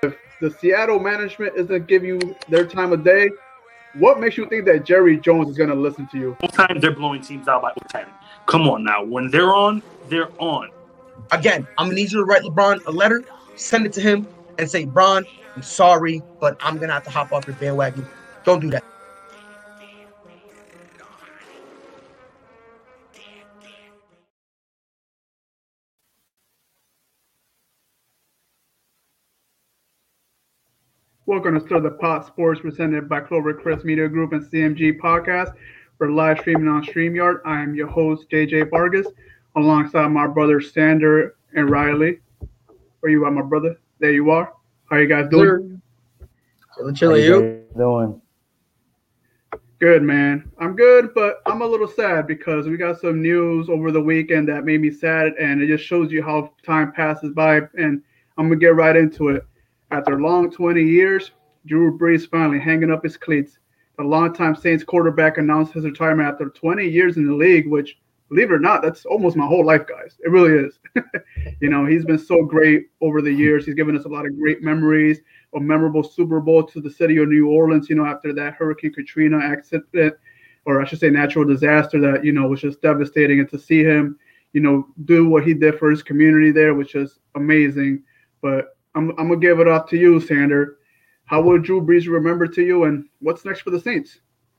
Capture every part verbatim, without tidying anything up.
the Seattle management isn't giving you their time of day, what makes you think that Jerry Jones is going to listen to you? Time they're blowing teams out by ten. Come on now. When they're on, they're on. Again, I'm going to need you to write LeBron a letter, send it to him, and say, Bron, I'm sorry, but I'm going to have to hop off your bandwagon. Don't do that. Welcome to Stir the Pot Sports, presented by Clovercrest Media Group and C M G Podcast. We're live streaming on StreamYard. I am your host, J J Vargas, alongside my brother Sander and Riley. Where you are, my brother? There you are. How you guys doing? Chilling, chilling. You doing? Good, man. I'm good, but I'm a little sad because we got some news over the weekend that made me sad, and it just shows you how time passes by. And I'm gonna get right into it. After a long twenty years, Drew Brees finally hanging up his cleats. The longtime Saints quarterback announced his retirement after twenty years in the league, which, believe it or not, that's almost my whole life, guys. It really is. You know, he's been so great over the years. He's given us a lot of great memories, a memorable Super Bowl to the city of New Orleans, you know, after that Hurricane Katrina accident, or I should say natural disaster that, you know, was just devastating. And to see him, you know, do what he did for his community there, which is amazing. But I'm, I'm going to give it off to you, Sander. How will Drew Brees remember to you, and what's next for the Saints?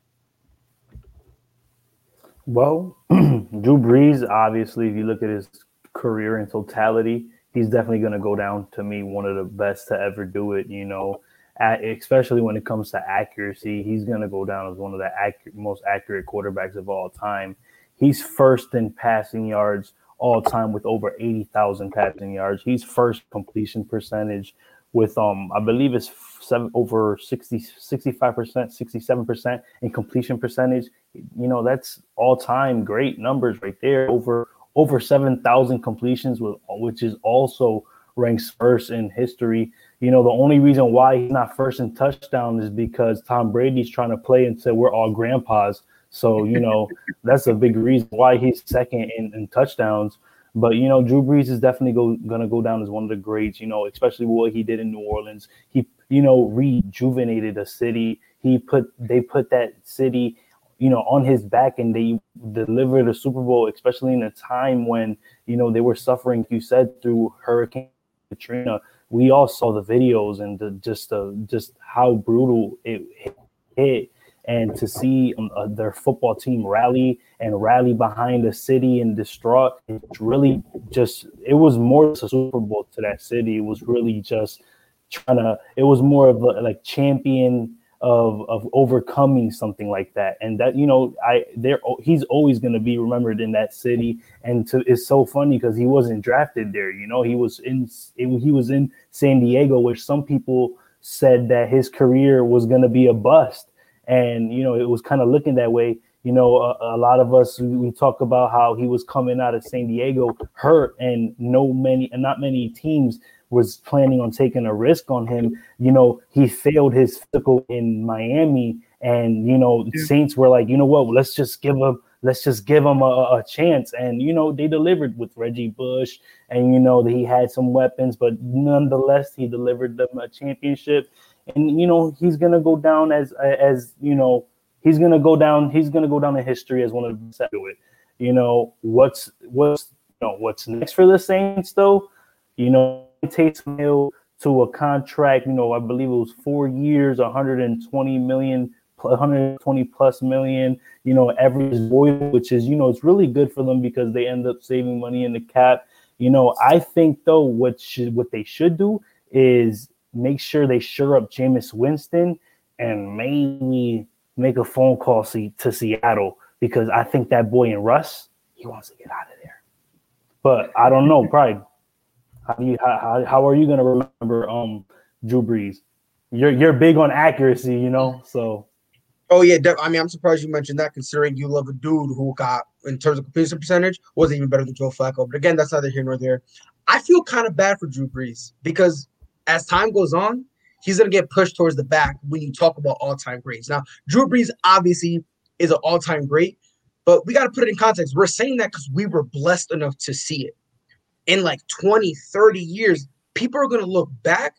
Well, Drew Brees, obviously, if you look at his career in totality, he's definitely going to go down to me one of the best to ever do it, you know, at, especially when it comes to accuracy. He's going to go down as one of the accurate, most accurate quarterbacks of all time. He's first in passing yards all time with over eighty thousand passing yards. He's first completion percentage with, um, I believe it's seven, over sixty, sixty-five percent, sixty-seven percent in completion percentage. You know, that's all time great numbers right there. Over, over seven thousand completions, with, which is also ranks first in history. You know, the only reason why he's not first in touchdown is because Tom Brady's trying to play until we're all grandpas. So, you know, that's a big reason why he's second in, in touchdowns. But, you know, Drew Brees is definitely go, going to go down as one of the greats, you know, especially what he did in New Orleans. He, you know, rejuvenated a city. He put they put that city, you know, on his back, and they delivered a Super Bowl, especially in a time when, you know, they were suffering, you said, through Hurricane Katrina. We all saw the videos and the, just the, just how brutal it hit. And to see um, uh, their football team rally and rally behind the city and distraught, it's really just, it was more a Super Bowl to that city. It was really just trying to, it was more of a, like champion of of overcoming something like that. And that, you know, I there he's always going to be remembered in that city. And to, it's so funny because he wasn't drafted there. You know, he was in he was in San Diego, which some people said that his career was going to be a bust. And, you know, it was kind of looking that way. You know, a, a lot of us, we, we talk about how he was coming out of San Diego hurt, and no many and not many teams was planning on taking a risk on him. You know, he failed his physical in Miami, and, you know, yeah. Saints were like, you know what, let's just give him, let's just give him a, a chance. And, you know, they delivered with Reggie Bush, and, you know, he had some weapons, but nonetheless, he delivered them a championship. And, you know, he's going to go down as, as, you know, he's going to go down, he's going to go down in history as one of the best to do it. You know, what's, what's, you know, what's next for the Saints, though? You know, Taysom Hill to a contract, you know, I believe it was four years, one hundred twenty million, one hundred twenty plus million, you know, every void, which is, you know, it's really good for them because they end up saving money in the cap. You know, I think, though, what should, what they should do is make sure they shore up Jameis Winston and maybe make a phone call see, to Seattle, because I think that boy in Russ, he wants to get out of there. But I don't know, Pride. How do you how how are you gonna remember um Drew Brees? You're you're big on accuracy, you know. So. Oh yeah, I mean, I'm surprised you mentioned that, considering you love a dude who got, in terms of completion percentage, wasn't even better than Joe Flacco. But again, that's neither here nor there. I feel kind of bad for Drew Brees because as time goes on, he's going to get pushed towards the back when you talk about all-time greats. Now, Drew Brees obviously is an all-time great, but we got to put it in context. We're saying that because we were blessed enough to see it. In like twenty, thirty years, people are going to look back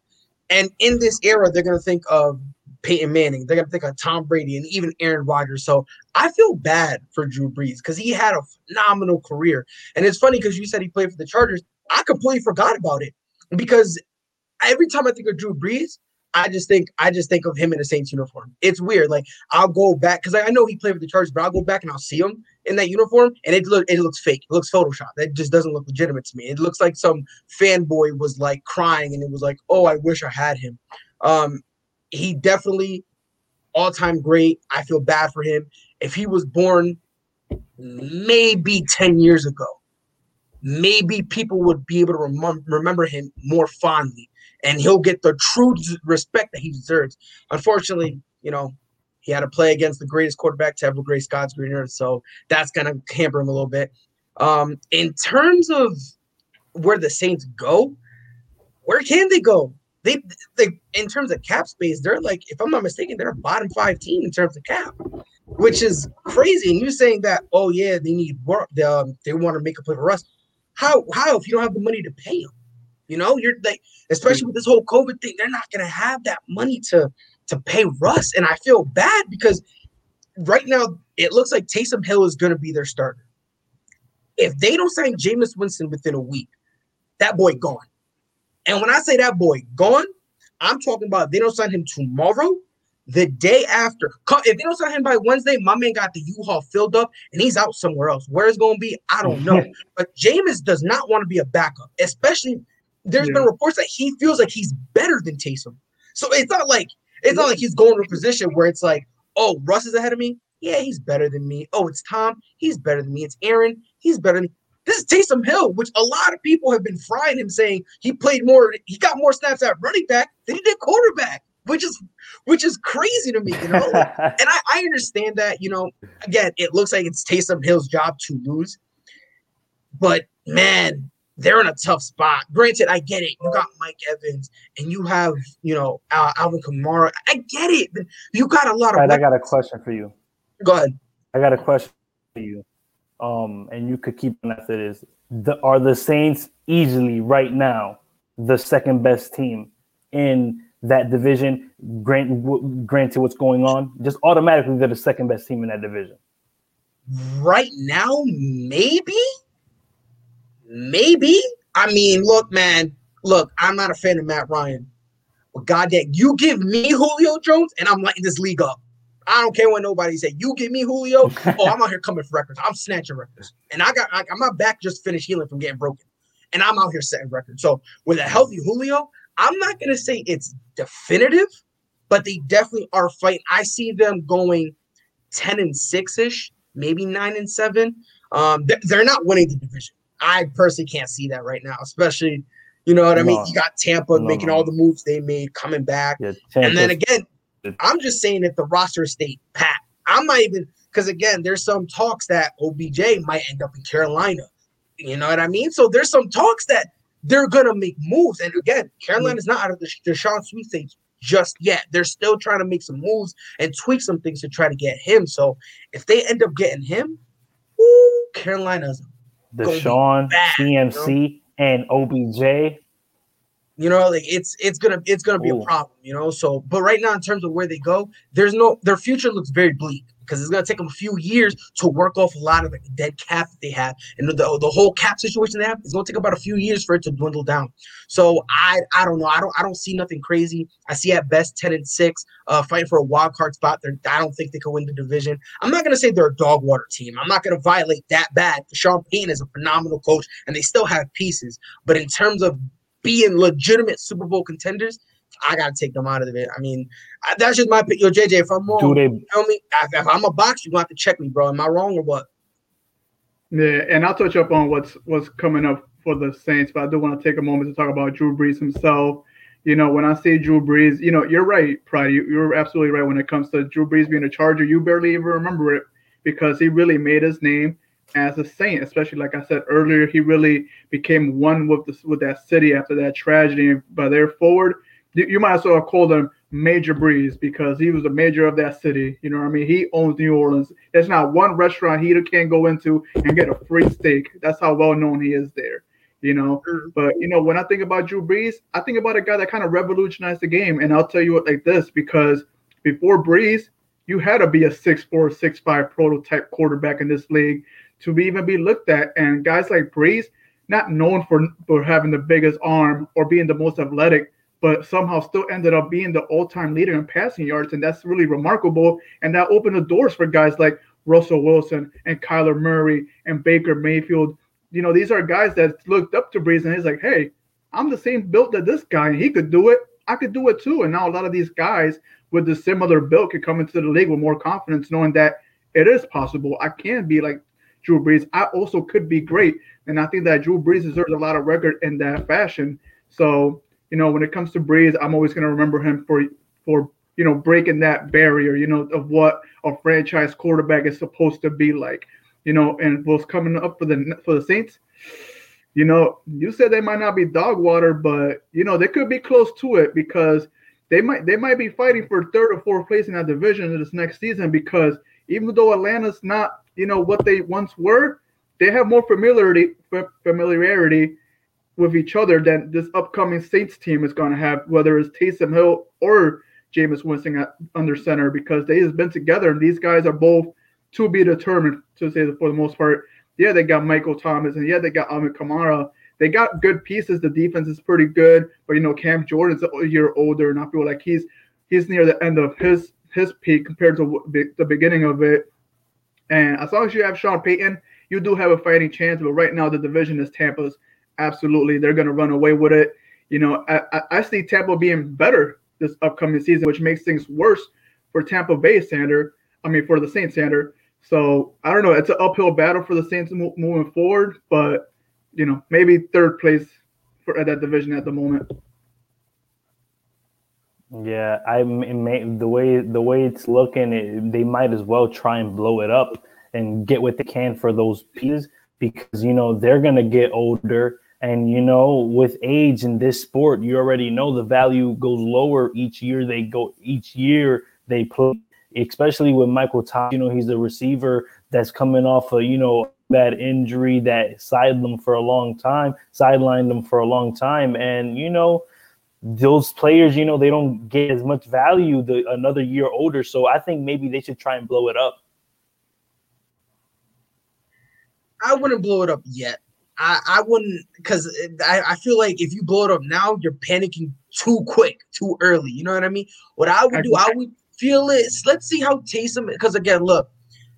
And in this era, they're going to think of Peyton Manning. They're going to think of Tom Brady and even Aaron Rodgers. So I feel bad for Drew Brees because he had a phenomenal career. And it's funny because you said he played for the Chargers. I completely forgot about it because every time I think of Drew Brees, I just think I just think of him in a Saints uniform. It's weird. Like I'll go back because I know he played for the Chargers, but I'll go back and I'll see him in that uniform, and it look it looks fake. It looks Photoshop. It just doesn't look legitimate to me. It looks like some fanboy was like crying, and it was like, oh, I wish I had him. Um, he definitely all-time great. I feel bad for him. If he was born maybe ten years ago, maybe people would be able to rem- remember him more fondly. And he'll get the true respect that he deserves. Unfortunately, you know, he had to play against the greatest quarterback to ever grace God's green earth, so that's going to hamper him a little bit. Um, in terms of where the Saints go, where can they go? They, they, in terms of cap space, they're like, if I'm not mistaken, they're a bottom five team in terms of cap, which is crazy. And you're saying that, oh yeah, they need work. They, um, they want to make a play for Russ. How? How if you don't have the money to pay him? You know, you're like, especially with this whole COVID thing, they're not going to have that money to to pay Russ. And I feel bad because right now it looks like Taysom Hill is going to be their starter. If they don't sign Jameis Winston within a week, that boy gone. And when I say that boy gone, I'm talking about they don't sign him tomorrow, the day after. If they don't sign him by Wednesday, my man got the U-Haul filled up and he's out somewhere else. Where it's going to be, I don't know. But Jameis does not want to be a backup, especially – There's yeah. been reports that he feels like he's better than Taysom. So it's not like it's not like he's going to a position where it's like, oh, Russ is ahead of me. Yeah, he's better than me. Oh, it's Tom. He's better than me. It's Aaron. He's better than me. This is Taysom Hill, which a lot of people have been frying him, saying he played more. He got more snaps at running back than he did quarterback, which is which is crazy to me. You know, and I, I understand that. You know, again, it looks like it's Taysom Hill's job to lose, but man. They're in a tough spot. Granted, I get it. You got Mike Evans, and you have, you know, uh, Alvin Kamara. I get it. You got a lot of. Right, I got a question for you. Go ahead. I got a question for you. Um, and you could keep an answer is: the, are the Saints easily right now the second best team in that division? Grant, w- granted, what's going on, just automatically they're the second best team in that division. Right now, maybe. Maybe. I mean, look, man. Look, I'm not a fan of Matt Ryan. But goddamn, you give me Julio Jones, and I'm lighting this league up. I don't care what nobody say. You give me Julio. Oh, I'm out here coming for records. I'm snatching records, and I got. I, my back just finished healing from getting broken, and I'm out here setting records. So with a healthy Julio, I'm not gonna say it's definitive, but they definitely are fighting. I see them going ten and six ish, maybe nine and seven. Um, they're not winning the division. I personally can't see that right now, especially, you know what I mean? No, you got Tampa no, making no. all the moves they made, coming back. Yeah, and then again, I'm just saying that the roster stayed pat. I'm not even – because, again, there's some talks that O B J might end up in Carolina. You know what I mean? So there's some talks that they're going to make moves. And, again, Carolina's not out of the Deshaun sweepstakes just yet. They're still trying to make some moves and tweak some things to try to get him. So if they end up getting him, woo, Carolina's – Deshaun, C M C, you know? And O B J. You know, like it's it's gonna it's gonna be Ooh. a problem, you know. So, but right now, in terms of where they go, there's no their future looks very bleak because it's gonna take them a few years to work off a lot of the dead cap that they have, and the the whole cap situation they have is gonna take about a few years for it to dwindle down. So I I don't know. I don't I don't see nothing crazy. I see at best ten and six, uh, fighting for a wild card spot. They're, I don't think they could win the division. I'm not gonna say they're a dog water team. I'm not gonna violate that bad. Sean Payton is a phenomenal coach, and they still have pieces. But in terms of being legitimate Super Bowl contenders, I gotta take them out of it. I mean, I, that's just my pick. Yo, J J, if I'm wrong, Do they, tell me. If, if I'm a box, you gonna have to check me, bro. Am I wrong or what? Yeah, and I'll touch up on what's what's coming up for the Saints, but I do want to take a moment to talk about Drew Brees himself. You know, when I say Drew Brees, you know, you're right, Pride. You, you're absolutely right when it comes to Drew Brees being a Charger. You barely even remember it because he really made his name as a Saint, especially like I said earlier. He really became one with the, with that city after that tragedy. And by their forward, you, you might as well have called him Major Brees because he was the major of that city. You know what I mean? He owns New Orleans. There's not one restaurant he can't go into and get a free steak. That's how well known he is there. you know. But, you know, when I think about Drew Brees, I think about a guy that kind of revolutionized the game. And I'll tell you what, like this, because before Brees, you had to be a six four, six five prototype quarterback in this league to be, even be looked at. And guys like Brees, not known for, for having the biggest arm or being the most athletic, but somehow still ended up being the all-time leader in passing yards. And that's really remarkable. And that opened the doors for guys like Russell Wilson and Kyler Murray and Baker Mayfield. You know, these are guys that looked up to Brees, and he's like, hey, I'm the same built as this guy, and he could do it. I could do it too. And now a lot of these guys with the similar build could come into the league with more confidence, knowing that it is possible. I can be like Drew Brees. I also could be great. And I think that Drew Brees deserves a lot of record in that fashion. So, you know, when it comes to Brees, I'm always going to remember him for, for, you know, breaking that barrier, you know, of what a franchise quarterback is supposed to be like, you know, and what's coming up for the, for the Saints. You know, you said they might not be dog water, but, you know, they could be close to it, because they might, they might be fighting for third or fourth place in that division this next season, because even though Atlanta's not, you know, what they once were, they have more familiarity, familiarity with each other than this upcoming Saints team is going to have, whether it's Taysom Hill or Jameis Winston at, under center, because they have been together, and these guys are both to be determined, to say that for the most part. Yeah, they got Michael Thomas, and yeah, they got Alvin Kamara. They got good pieces. The defense is pretty good, but, you know, Cam Jordan's a year older, and I feel like he's he's near the end of his his peak compared to the beginning of it. And as long as you have Sean Payton, you do have a fighting chance. But right now, the division is Tampa's. Absolutely, they're going to run away with it. You know, I, I see Tampa being better this upcoming season, which makes things worse for Tampa Bay, Sander. I mean, for the Saints, Sander. So I don't know. It's an uphill battle for the Saints moving forward, but, you know, maybe third place for that division at the moment. Yeah, I may, the way the way it's looking, it, they might as well try and blow it up and get what they can for those pieces, because, you know, they're gonna get older, and, you know, with age in this sport, you already know the value goes lower each year they go each year they play. Especially with Michael Thomas, you know, he's a receiver that's coming off a, you know, bad injury that sidelined them for a long time, sidelined them for a long time. And, you know, those players, you know, they don't get as much value the another year older. So I think maybe they should try and blow it up. I wouldn't blow it up yet. I, I wouldn't, because I, I feel like if you blow it up now, you're panicking too quick, too early. You know what I mean? What I would do, I would feel it. Let's see how Taysom, because again, look,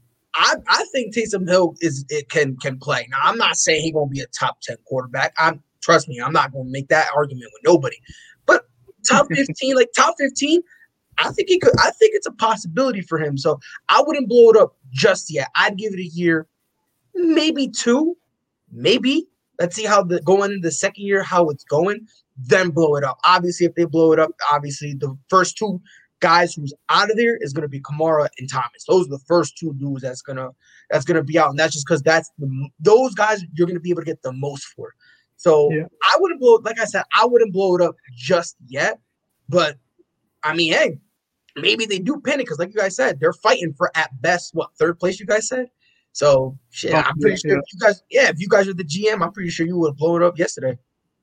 I I think Taysom Hill is it can can play. Now, I'm not saying he's gonna be a top ten quarterback. I'm trust me, I'm not gonna make that argument with nobody. But top fifteen, like top fifteen, I think he could. I think it's a possibility for him. So I wouldn't blow it up just yet. I'd give it a year, maybe two, maybe. Let's see how the going into the second year how it's going. Then blow it up. Obviously, if they blow it up, obviously the first two guys who's out of there is going to be Kamara and Thomas. Those are the first two dudes that's gonna that's gonna be out, and that's just because that's the those guys you're gonna be able to get the most for. So yeah. I wouldn't blow, like I said, I wouldn't blow it up just yet. But I mean, hey, maybe they do panic because, like you guys said, they're fighting for at best what third place. You guys said. So shit, oh, I'm pretty yeah, sure if you guys, yeah, if you guys are the G M, I'm pretty sure you would have blown it up yesterday.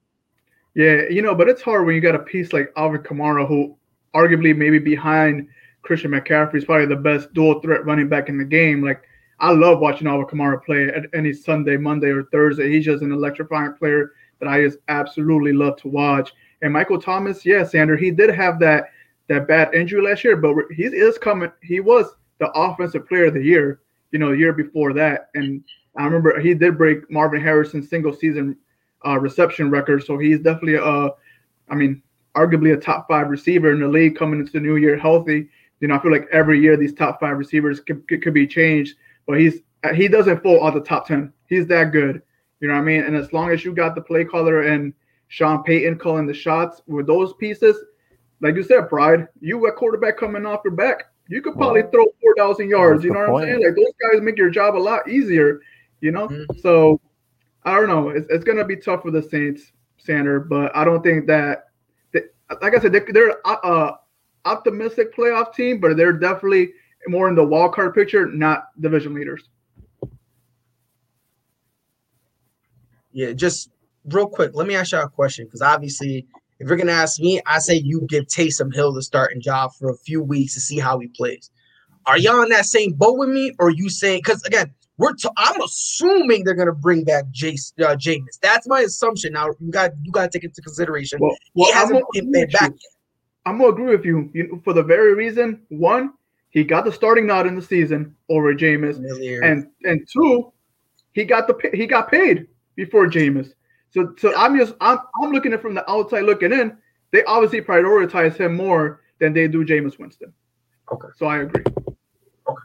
Yeah, you know, but it's hard when you got a piece like Alvin Kamara, who arguably maybe behind Christian McCaffrey is probably the best dual threat running back in the game. Like, I love watching Alvin Kamara play at any Sunday, Monday, or Thursday. He's just an electrifying player that I just absolutely love to watch. And Michael Thomas, yes, Sander, he did have that that bad injury last year, but he is coming. He was the offensive player of the year, you know, the year before that. And I remember he did break Marvin Harrison's single season uh, reception record. So he's definitely, a, I mean, arguably a top five receiver in the league coming into the new year healthy. You know, I feel like every year these top five receivers could, could, could be changed, but he's he doesn't fall out the top ten. He's that good. You know what I mean? And as long as you got the play caller and Sean Payton calling the shots with those pieces, like you said, Pride, you a quarterback coming off your back, you could probably well, throw four thousand yards. You know what point. I'm saying? Like, those guys make your job a lot easier, you know? Mm-hmm. So, I don't know. It's, it's going to be tough for the Saints, Sander, but I don't think that like I said, they're, they're a uh, optimistic playoff team, but they're definitely more in the wild card picture, not division leaders. Yeah, just real quick, let me ask y'all a question because obviously, if you're gonna ask me, I say you give Taysom Hill the starting job for a few weeks to see how he plays. Are y'all in that same boat with me, or are you saying? Because again, we're t- I'm assuming they're gonna bring back Jace uh, Jameis. That's my assumption. Now you got you got to take into consideration. Well, he well, hasn't I'm been gonna, back yet. I'm gonna agree with you. you know, for the very reason, one, he got the starting nod in the season over Jameis, and and two, he got the he got paid before Jameis. So so I'm just I'm I'm looking at it from the outside looking in. They obviously prioritize him more than they do Jameis Winston. Okay. So I agree. Okay.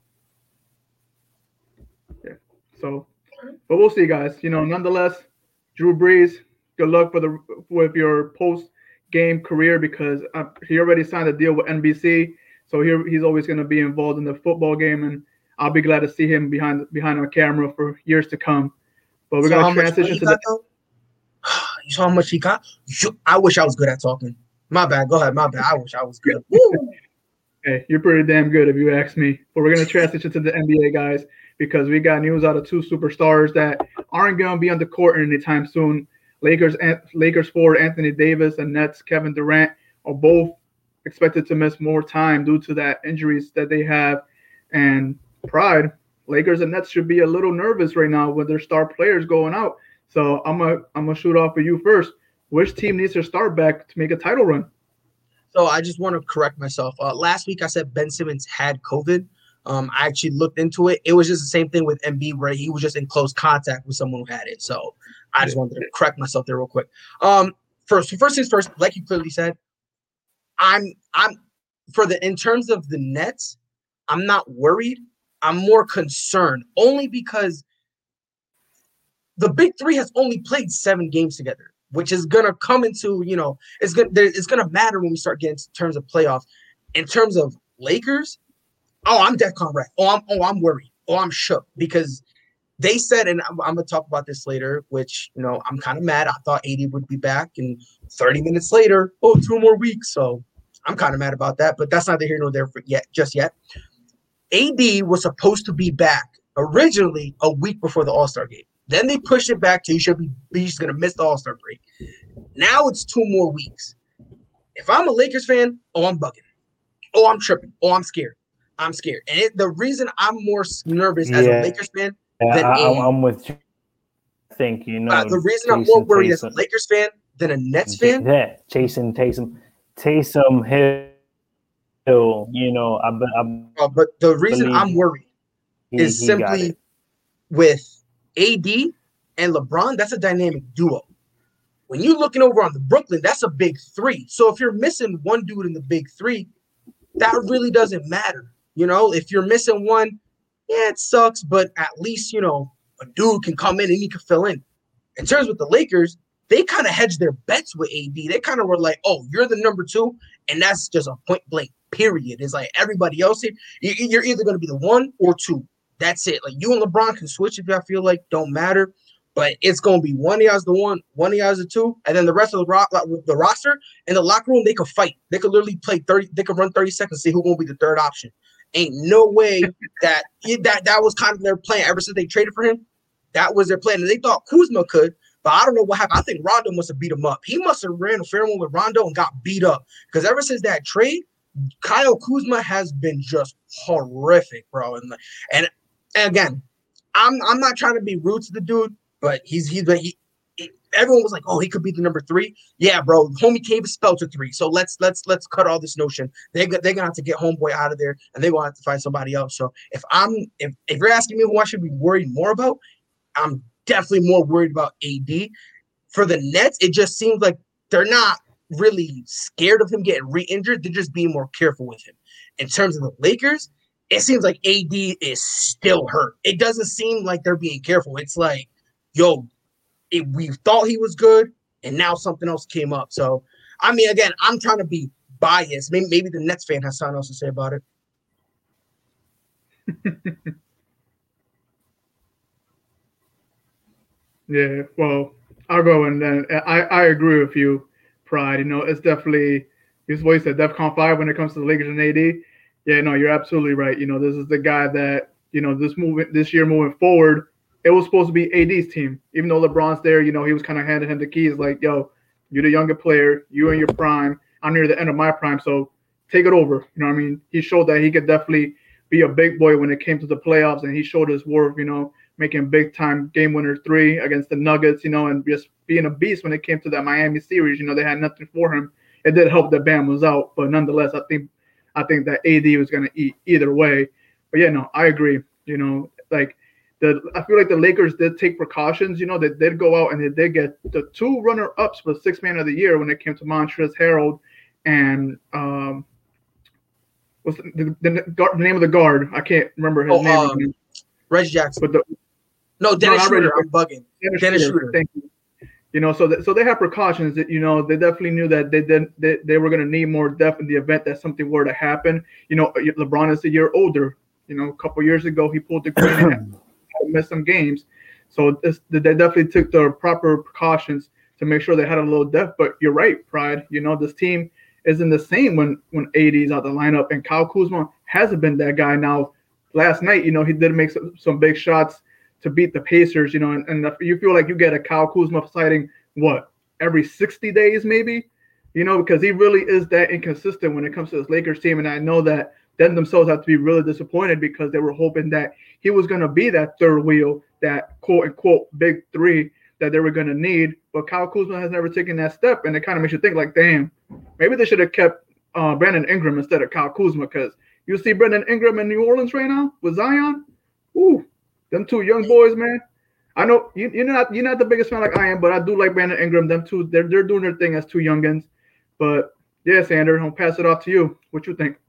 Yeah. So, but we'll see, guys. You know, nonetheless, Drew Brees, good luck for the with your post game career because uh, he already signed a deal with N B C. So he, he's always going to be involved in the football game, and I'll be glad to see him behind behind our camera for years to come. But we're going to transition to the. You saw how much he got? I wish I was good at talking. My bad. Go ahead. My bad. I wish I was good. Woo! Hey, you're pretty damn good if you ask me. But we're going to transition to the N B A, guys, because we got news out of two superstars that aren't going to be on the court anytime soon. Lakers Lakers forward Anthony Davis and Nets Kevin Durant are both expected to miss more time due to that injuries that they have. And Pride, Lakers and Nets should be a little nervous right now with their star players going out. So I'm gonna I'm gonna shoot off for you first. Which team needs to start back to make a title run? So I just want to correct myself. Uh, last week I said Ben Simmons had COVID. Um, I actually looked into it. It was just the same thing with Embiid where he was just in close contact with someone who had it. So I just wanted to correct myself there real quick. Um, first, first things first, like you clearly said, I'm I'm for the in terms of the Nets, I'm not worried. I'm more concerned only because the big three has only played seven games together, which is gonna come into, you know, it's gonna it's gonna matter when we start getting in terms of playoffs. In terms of Lakers, oh, I'm DEFCON wrecked. Oh, I'm oh, I'm worried. Oh, I'm shook because they said, and I'm, I'm gonna talk about this later, which you know, I'm kind of mad. I thought A D would be back, and thirty minutes later, oh, two more weeks. So I'm kind of mad about that, but that's neither here nor there for yet, just yet. A D was supposed to be back originally a week before the All-Star game. Then they pushed it back to he should be he's gonna miss the All-Star break. Now it's two more weeks. If I'm a Lakers fan, oh, I'm bugging. Oh, I'm tripping. Oh, I'm scared. I'm scared. And it, the reason I'm more nervous as yeah. a Lakers fan yeah, than I, a, I'm with you. I think you know uh, the reason Taysom, I'm more worried Taysom, as a Lakers fan than a Nets fan. Yeah, Jason Taysom, Taysom Hill. You know, I, I uh, but the reason I'm worried he, is he simply with A D and LeBron. That's a dynamic duo. When you're looking over on the Brooklyn, that's a big three. So if you're missing one dude in the big three, that really doesn't matter. You know, if you're missing one, yeah, it sucks, but at least, you know, a dude can come in and he can fill in. In terms with the Lakers, they kind of hedged their bets with A D. They kind of were like, oh, you're the number two, and that's just a point blank period. It's like everybody else here, you're either going to be the one or two. That's it. Like you and LeBron can switch if y'all feel like don't matter, but it's going to be one of y'all's the one, one of y'all's the two, and then the rest of the, ro- the roster in the locker room, they could fight. They could literally play thirty. They could run thirty seconds, see who's going to be the third option. Ain't no way that that that was kind of their plan ever since they traded for him. That was their plan, and they thought Kuzma could, but I don't know what happened. I think Rondo must have beat him up. He must have ran a fair one with Rondo and got beat up because ever since that trade, Kyle Kuzma has been just horrific, bro. And and, and again, I'm I'm not trying to be rude to the dude, but he's he's he, he everyone was like, oh, he could be the number three. Yeah, bro. Homie Cave is spelled to three. So let's let's let's cut all this notion. They they're gonna have to get homeboy out of there, and they're gonna have to find somebody else. So if I'm if if you're asking me who I should be worried more about, I'm definitely more worried about A D. For the Nets, it just seems like they're not really scared of him getting re-injured. They're just being more careful with him. In terms of the Lakers, it seems like A D is still hurt. It doesn't seem like they're being careful. It's like, yo, it, we thought he was good, and now something else came up. So, I mean, again, I'm trying to be biased. Maybe, maybe the Nets fan has something else to say about it. Yeah, well, I'll go and then I, I agree with you, Pride. You know, it's definitely he's what you said, DEFCON five when it comes to the Lakers and A D. Yeah, no, you're absolutely right. You know, this is the guy that, you know, this moving this year moving forward, it was supposed to be A D's team. Even though LeBron's there, you know, he was kind of handing him the keys like, yo, you're the younger player. You in your prime. I'm near the end of my prime, so take it over. You know what I mean? He showed that he could definitely be a big boy when it came to the playoffs, and he showed his worth, you know, making big-time game winner three against the Nuggets, you know, and just being a beast when it came to that Miami series. You know, they had nothing for him. It did help that Bam was out, but nonetheless, I think I think that A D was going to eat either way. But, yeah, no, I agree. You know, like the I feel like the Lakers did take precautions. You know, they did go out and they did get the two runner-ups for sixth man of the year when it came to Montrezl Harrell and um, what's the, the, the, the name of the guard? I can't remember his oh, name. Um, Reggie Jackson. But the, no, Dennis no, Schroeder. Reggie, I'm bugging. Dennis, Dennis Schroeder. Schroeder. Thank you. You know, so th- so they have precautions that, you know, they definitely knew that they did they, they were going to need more depth in the event that something were to happen. You know, LeBron is a year older. You know, a couple years ago he pulled the green and had to miss some games. So this, they definitely took the proper precautions to make sure they had a little depth. But you're right, Pride. You know, this team isn't the same when when A D's out the lineup, and Kyle Kuzma hasn't been that guy. Now, last night, you know, he did make some, some big shots to beat the Pacers, you know, and, and you feel like you get a Kyle Kuzma sighting, what, every sixty days maybe, you know, because he really is that inconsistent when it comes to this Lakers team. And I know that them themselves have to be really disappointed because they were hoping that he was going to be that third wheel, that quote unquote big three that they were going to need. But Kyle Kuzma has never taken that step. And it kind of makes you think like, damn, maybe they should have kept uh, Brandon Ingram instead of Kyle Kuzma, because you see Brandon Ingram in New Orleans right now with Zion. Ooh. Them two young boys, man. I know you, you're not you're not the biggest fan like I am, but I do like Brandon Ingram. Them two, they're they're doing their thing as two youngins. But yeah, Sander, I'll pass it off to you. What you think?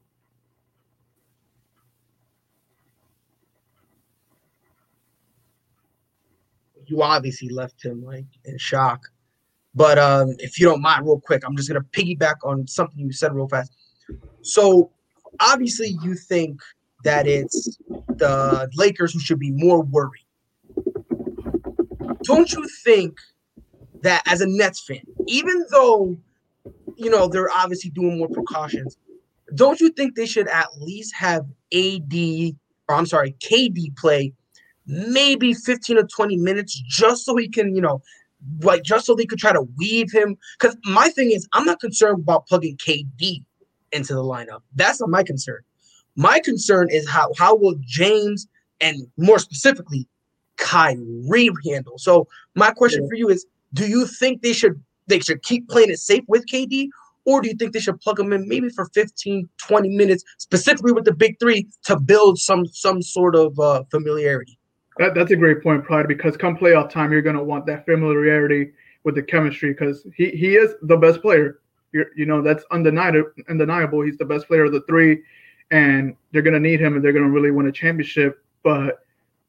You obviously left him like in shock. But um, if you don't mind, real quick, I'm just gonna piggyback on something you said real fast. So obviously, you think that it's the Lakers who should be more worried. Don't you think that as a Nets fan, even though, you know, they're obviously doing more precautions, don't you think they should at least have A D, or I'm sorry, K D play maybe fifteen or twenty minutes just so he can, you know, like just so they could try to weave him? Because my thing is, I'm not concerned about plugging K D into the lineup. That's not my concern. My concern is how how will James and more specifically Kyrie handle. So my question yeah. for you is, do you think they should they should keep playing it safe with K D, or do you think they should plug him in maybe for fifteen, twenty minutes, specifically with the big three, to build some some sort of uh, familiarity? That, that's a great point, Pride, because come playoff time, you're going to want that familiarity with the chemistry, because he, he is the best player. You're, you know, that's undeniable, undeniable. He's the best player of the three. And they're going to need him, and they're going to really win a championship. But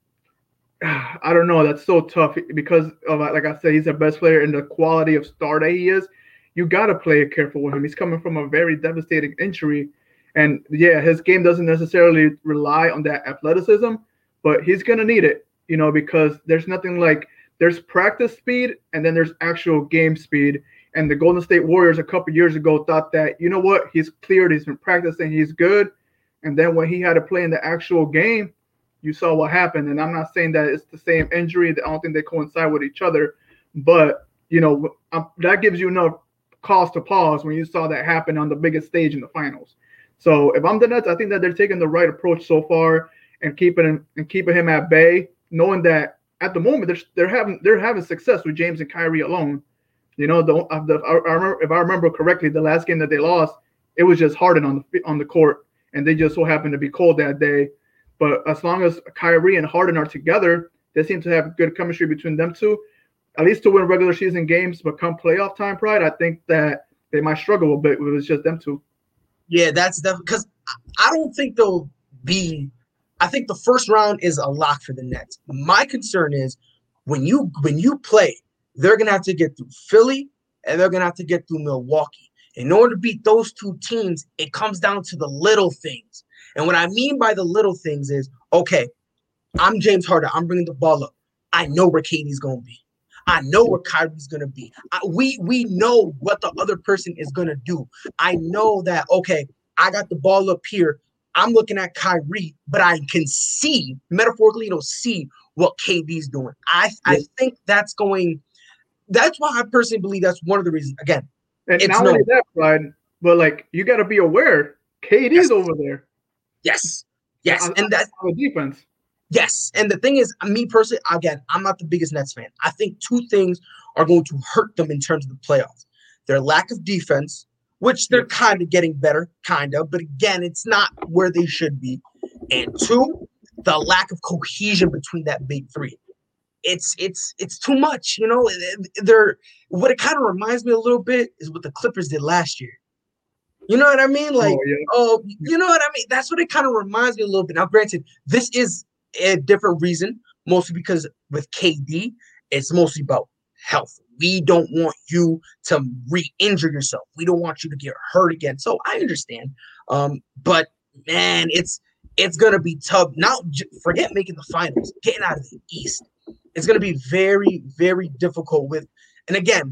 uh, I don't know. That's so tough because, of, like I said, he's the best player, and the quality of star that he is, you got to play it careful with him. He's coming from a very devastating injury. And, yeah, his game doesn't necessarily rely on that athleticism, but he's going to need it, you know, because there's nothing like – there's practice speed, and then there's actual game speed. And the Golden State Warriors a couple years ago thought that, you know what, he's cleared, he's been practicing, he's good. And then when he had to play in the actual game, you saw what happened. And I'm not saying that it's the same injury. I don't think they coincide with each other. But, you know, that gives you enough cause to pause when you saw that happen on the biggest stage in the finals. So if I'm the Nets, I think that they're taking the right approach so far and keeping him, and keeping him at bay, knowing that at the moment they're, they're having they're having success with James and Kyrie alone. You know, the, the I remember, if I remember correctly, the last game that they lost, it was just Harden on the on the court, and they just so happened to be cold that day. But as long as Kyrie and Harden are together, they seem to have good chemistry between them two, at least to win regular season games. But come playoff time, Pride, I think that they might struggle a bit if it's just them two. Yeah, that's definitely because I don't think they'll be. I think the first round is a lock for the Nets. My concern is when you when you play, they're gonna have to get through Philly and they're gonna have to get through Milwaukee. In order to beat those two teams, it comes down to the little things. And what I mean by the little things is, okay, I'm James Harden. I'm bringing the ball up. I know where K D's going to be. I know where Kyrie's going to be. I, we we know what the other person is going to do. I know that, okay, I got the ball up here. I'm looking at Kyrie, but I can see, metaphorically, you know, see what K D's doing. I yeah. I think that's going, that's why I personally believe that's one of the reasons. Again, and it's not no, only that, Brian, but like you got to be aware, K D's yes. over there. Yes, yes, on, and that's on the defense. Yes, and the thing is, me personally, again, I'm not the biggest Nets fan. I think two things are going to hurt them in terms of the playoffs: their lack of defense, which they're kind of getting better, kind of, but again, it's not where they should be. And two, the lack of cohesion between that big three. It's it's it's too much, you know. They're what it kind of reminds me a little bit is what the Clippers did last year. You know what I mean? Like, oh, yeah. oh you know what I mean? That's what it kind of reminds me a little bit. Now, granted, this is a different reason, mostly because with K D, it's mostly about health. We don't want you to re-injure yourself. We don't want you to get hurt again. So I understand. Um, but man, it's it's gonna be tough. Now, forget making the finals, getting out of the East. It's gonna be very, very difficult with. And again,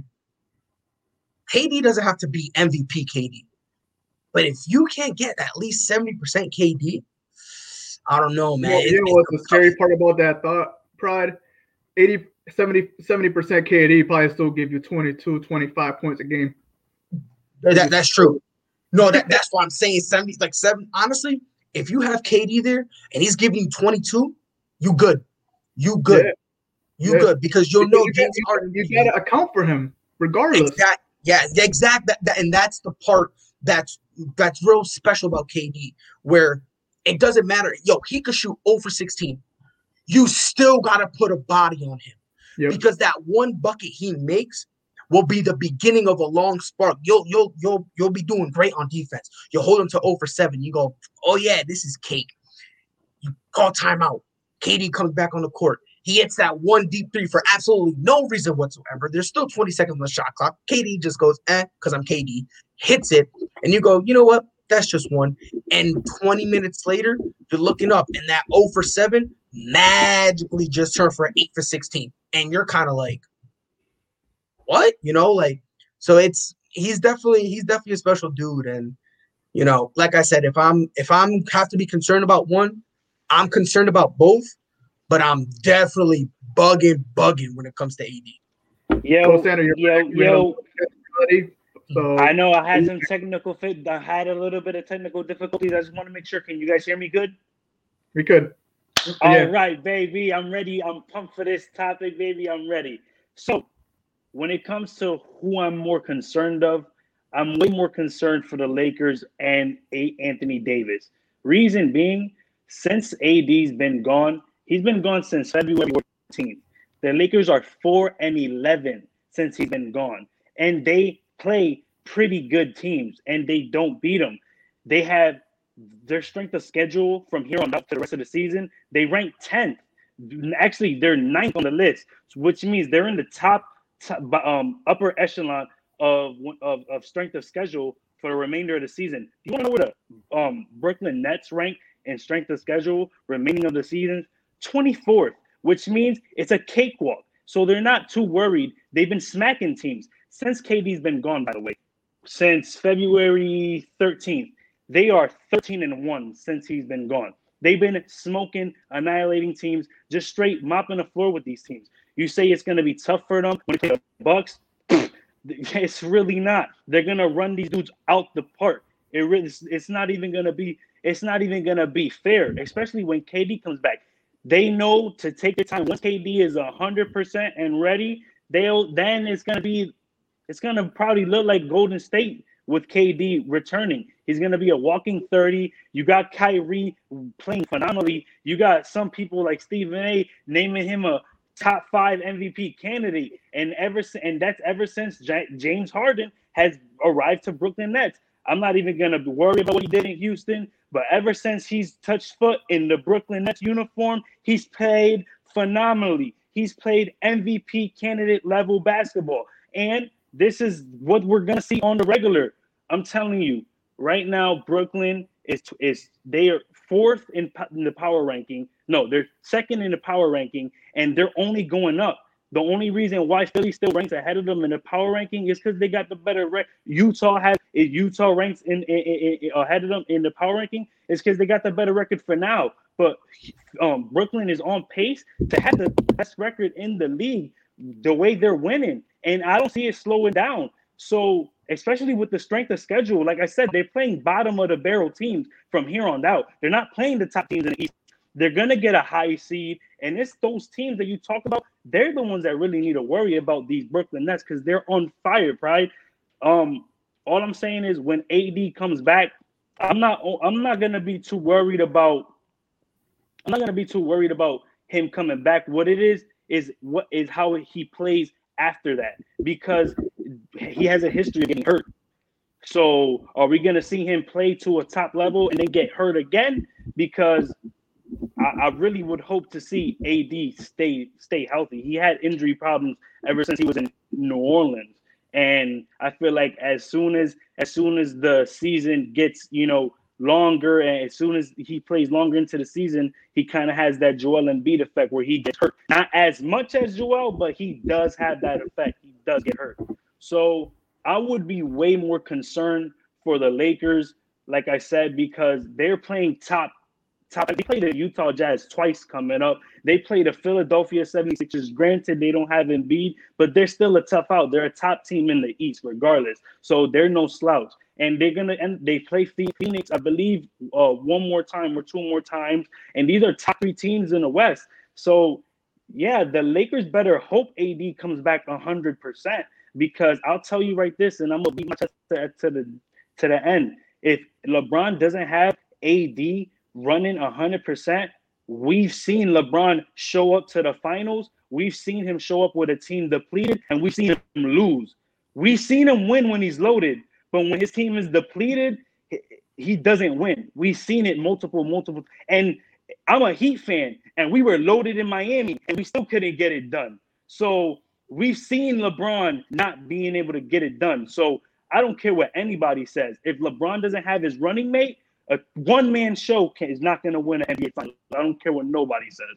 K D doesn't have to be M V P K D, but if you can't get at least seventy percent K D. I don't know, man. You know, you know what's the scary part about that thought, Pride? eighty, seventy, seventy percent K D probably still give you twenty-two, twenty-five points a game. That, that's true. No, that, that's why I'm saying seventy, like seven. Honestly, if you have K D there and he's giving you twenty-two, you good. You good. Yeah. You yeah. good because you'll because know you James got, Harden. You got to account for him regardless. Exact, yeah, exact. That, that, and that's the part that's that's real special about K D, where it doesn't matter. Yo, he could shoot zero for sixteen. You still got to put a body on him yep. because that one bucket he makes will be the beginning of a long spark. You'll you'll you'll you'll be doing great on defense. You'll hold him to zero for seven. You go, oh yeah, this is cake. You call timeout. K D comes back on the court. He hits that one deep three for absolutely no reason whatsoever. There's still twenty seconds on the shot clock. K D just goes, eh, because I'm K D. Hits it, and you go, you know what? That's just one. And twenty minutes later, you're looking up, and that zero for seven magically just turned for eight for sixteen. And you're kind of like, what? You know, like, so it's he's definitely he's definitely a special dude. And, you know, like I said, if I'm if I'm have to be concerned about one, I'm concerned about both, but I'm definitely bugging, bugging when it comes to A D. Yo, yo, yo. So I know I had some technical fit. I had a little bit of technical difficulties. I just want to make sure. Can you guys hear me good? We could. All yeah. right, baby. I'm ready. I'm pumped for this topic, baby. I'm ready. So when it comes to who I'm more concerned of, I'm way more concerned for the Lakers and A. Anthony Davis. Reason being, since A D's been gone, he's been gone since February fourteenth. The Lakers are four and eleven since he's been gone. And they play pretty good teams, and they don't beat them. They have their strength of schedule from here on out to the rest of the season. They rank tenth. Actually, they're ninth on the list, which means they're in the top, top um, upper echelon of, of of strength of schedule for the remainder of the season. You want to know where the um, Brooklyn Nets rank in strength of schedule remaining of the season? twenty-fourth, which means it's a cakewalk. So they're not too worried. They've been smacking teams since K D's been gone, by the way. Since February thirteenth, they are thirteen and one since he's been gone. They've been smoking, annihilating teams, just straight mopping the floor with these teams. You say it's going to be tough for them when they play the Bucks? It's really not. They're going to run these dudes out the park. It really, it's not even going to be. It's not even going to be fair, especially when K D comes back. They know to take their time. Once K D is one hundred percent and ready, they'll then it's going to be. It's going to probably look like Golden State with K D returning. He's going to be a walking thirty. You got Kyrie playing phenomenally. You got some people like Stephen A. naming him a top five M V P candidate. And ever and that's ever since J- James Harden has arrived to Brooklyn Nets. I'm not even going to worry about what he did in Houston, but ever since he's touched foot in the Brooklyn Nets uniform, he's played phenomenally. He's played M V P candidate level basketball. And this is what we're going to see on the regular. I'm telling you, right now, Brooklyn is is they are fourth in, in the power ranking. No, they're second in the power ranking, and they're only going up. The only reason why Philly still ranks ahead of them in the power ranking is because they got the better record. Utah has is Utah ranks in, in, in, in ahead of them in the power ranking is because they got the better record for now. But um, Brooklyn is on pace to have the best record in the league the way they're winning, and I don't see it slowing down. So, especially with the strength of schedule, like I said, they're playing bottom of the barrel teams from here on out. They're not playing the top teams in the East. They're going to get a high seed, and it's those teams that you talk about. They're the ones that really need to worry about these Brooklyn Nets because they're on fire, Pride. Um, all I'm saying is when A D comes back, I'm not. I'm not going to be too worried about. I'm not going to be too worried about him coming back. What it is is what is how he plays after that because he has a history of getting hurt. So are we going to see him play to a top level and then get hurt again? Because I, I really would hope to see A D stay stay healthy. He had injury problems ever since he was in New Orleans, and I feel like as soon as as soon as the season gets you know longer, and as soon as he plays longer into the season, he kind of has that Joel Embiid effect where he gets hurt. Not as much as Joel, but he does have that effect. He does get hurt. So I would be way more concerned for the Lakers, like I said, because they're playing top. Top, they play the Utah Jazz twice coming up. They play the Philadelphia seventy-sixers. Granted, they don't have Embiid, but they're still a tough out. They're a top team in the East, regardless. So they're no slouch. And they're gonna and they play Phoenix, I believe, uh, one more time or two more times. And these are top three teams in the West. So yeah, the Lakers better hope A D comes back a hundred percent because I'll tell you right this, and I'm gonna beat my chest to, to the to the end. If LeBron doesn't have A D running one hundred percent, we've seen LeBron show up to the finals. We've seen him show up with a team depleted, and we've seen him lose. We've seen him win when he's loaded, but when his team is depleted, he doesn't win. We've seen it multiple, multiple. And I'm a Heat fan, and we were loaded in Miami, and we still couldn't get it done. So we've seen LeBron not being able to get it done. So I don't care what anybody says. If LeBron doesn't have his running mate, a one-man show can, is not going to win an N B A Finals. I don't care what nobody says.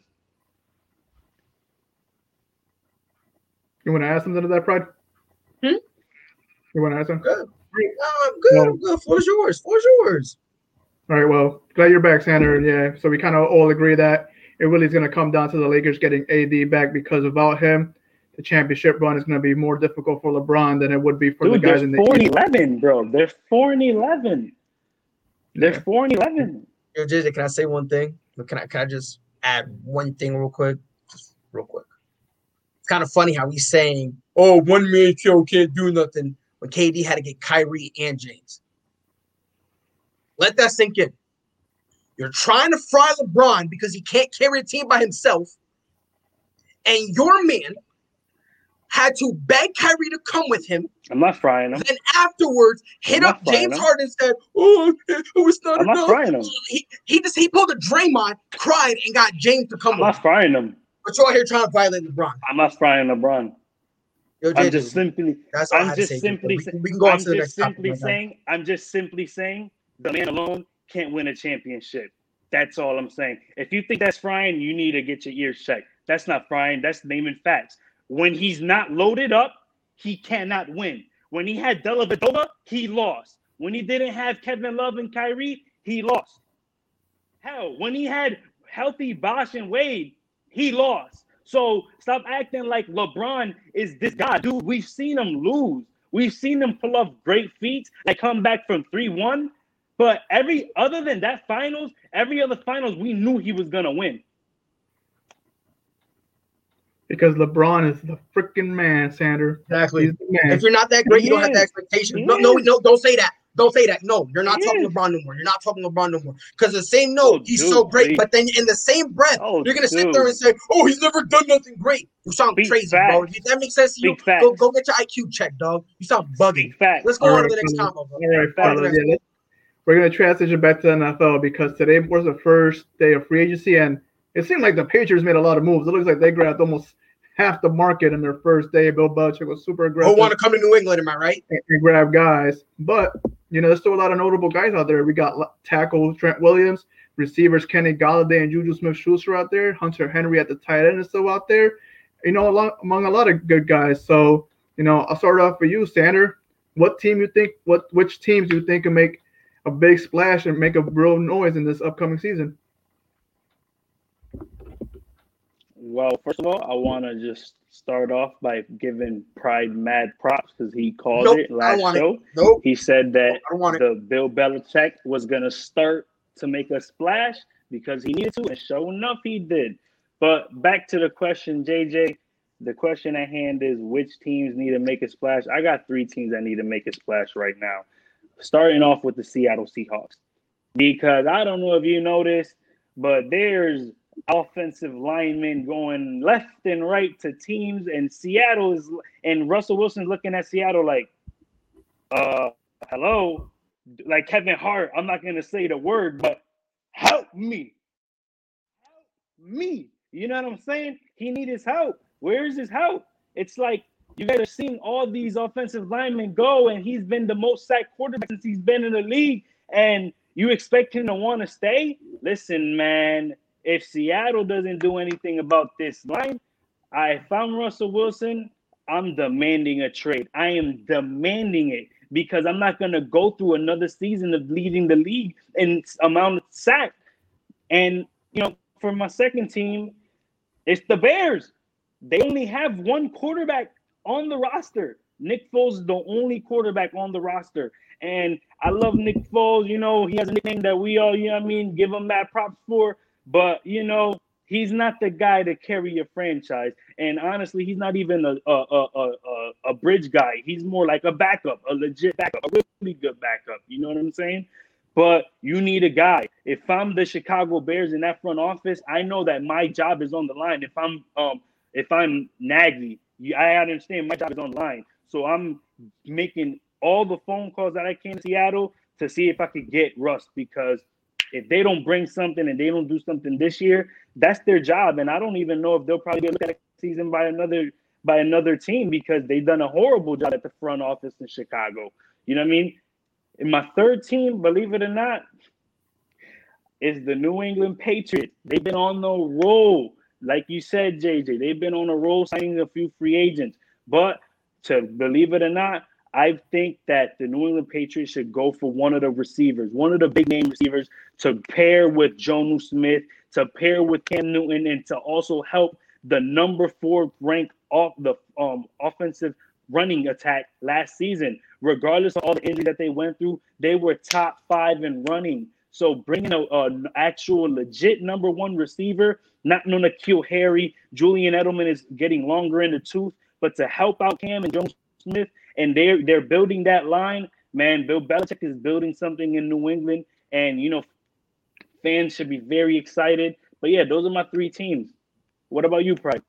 You want to add something to that, Pride? Hmm? You want to add something? Good. No, I'm good. No. I'm good. Floor's yours. Floor's yours. All right, well, glad you're back, Sander. Yeah, so we kind of all agree that it really is going to come down to the Lakers getting A D back because without him, the championship run is going to be more difficult for LeBron than it would be for Dude, the guys in the four and East. eleven, bro. They're four and eleven. They're Yeah. four and eleven. Yo, J J, can I say one thing? Can I can I just add one thing real quick? Just real quick. It's kind of funny how he's saying, "Oh, one man show can't do nothing," when K D had to get Kyrie and James. Let that sink in. You're trying to fry LeBron because he can't carry a team by himself, and your man had to beg Kyrie to come with him. I'm not frying them. Then afterwards, hit I'm not up frying James him. Harden and said, "Oh, it was not I'm not enough." frying him. He, he just he pulled a Draymond, cried, and got James to come I'm with not him. frying them. But you're out here trying to violate LeBron. I'm not frying LeBron. Yo, I'm J J, just simply. that's all I I'm had to just say. simply. We can, we can go on I'm to the just next topic. simply right now. saying. I'm just simply saying the man alone can't win a championship. That's all I'm saying. If you think that's frying, you need to get your ears checked. That's not frying. That's naming facts. When he's not loaded up, he cannot win. When he had Dellavedova, he lost. When he didn't have Kevin Love and Kyrie, he lost. Hell, when he had healthy Bosh and Wade, he lost. So stop acting like LeBron is this guy. Dude, we've seen him lose. We've seen him pull off great feats, like come back from three one. But every other than that finals, every other finals, we knew he was going to win. Because LeBron is the freaking man, Sander. Exactly. He's the man. If you're not that great, He you don't have the is. expectations. He No, no, is. no, don't say that. Don't say that. No, you're not He talking is. LeBron no more. You're not talking LeBron no more. Because the same note, Oh, he's dude, so great, please. but then in the same breath, Oh, you're gonna sit dude. there and say, "Oh, he's never done nothing great." You sound Speak crazy, bro. facts. If that makes sense to you, Speak facts. go go get your I Q checked, dog. You sound bugging. Big facts. Let's go All on right, to the next fellas. combo. bro. All right, Facts. fellas. Yeah, let's, we're going to transition back to the N F L because today was the first day of free agency, and it seemed like the Patriots made a lot of moves. It looks like they grabbed almost half the market in their first day. Bill Belichick was super aggressive. Who want to come to New England? Am I right? and, and grab guys. But, you know, there's still a lot of notable guys out there. We got tackle Trent Williams, receivers Kenny Golladay and Juju Smith-Schuster out there. Hunter Henry at the tight end is still out there. you know, a lot, among a lot of good guys. So, you know, I'll start off with you, Sander. What team you think? What which teams you think can make a big splash and make a real noise in this upcoming season? Well, first of all, I want to just start off by giving Pride mad props because he called Nope, it I don't last want it. show. Nope. He said that I don't want it. the Bill Belichick was going to start to make a splash because he needed to, and sure enough, he did. But back to the question, J J. The question at hand is which teams need to make a splash? I got three teams that need to make a splash right now. Starting off with the Seattle Seahawks. Because I don't know if you noticed, but there's offensive linemen going left and right to teams, and Seattle is and Russell Wilson's looking at Seattle like, uh, hello, like Kevin Hart. I'm not gonna say the word, but help me, help me. You know what I'm saying? He needs his help. Where's his help? It's like you guys are seeing all these offensive linemen go, and he's been the most sacked quarterback since he's been in the league, and you expect him to want to stay? Listen, man. If Seattle doesn't do anything about this line, I, if I'm Russell Wilson, I'm demanding a trade. I am demanding it because I'm not going to go through another season of leading the league in amount of sacks. And, you know, for my second team, it's the Bears. They only have one quarterback on the roster. Nick Foles is the only quarterback on the roster. And I love Nick Foles. You know, he has a nickname that we all, you know what I mean, give him that props for. But, you know, he's not the guy to carry your franchise. And honestly, he's not even a a, a, a, a bridge guy. He's more like a backup, a legit backup, a really good backup. You know what I'm saying? But you need a guy. If I'm the Chicago Bears in that front office, I know that my job is on the line. If I'm um if I'm Nagy, I understand my job is on the line. So I'm making all the phone calls that I can to Seattle to see if I could get Russ, because if they don't bring something and they don't do something this year, that's their job. And I don't even know if they'll probably get looked at next season by another by another team because they've done a horrible job at the front office in Chicago. You know what I mean? And my third team, believe it or not, is the New England Patriots. They've been on the roll. Like you said, J J, they've been on a roll signing a few free agents. But to believe it or not, I think that the New England Patriots should go for one of the receivers, one of the big name receivers, to pair with Jonnu Smith, to pair with Cam Newton, and to also help the number four ranked off the um, offensive running attack last season. Regardless of all the injuries that they went through, they were top five in running. So bringing a, an actual legit number one receiver, not no N'Keal Harry, Julian Edelman is getting longer in the tooth, but to help out Cam and Jonnu Smith, and they're they're building that line, man. Bill Belichick is building something in New England, and you know, fans should be very excited. But yeah, those are my three teams. What about you, Pride?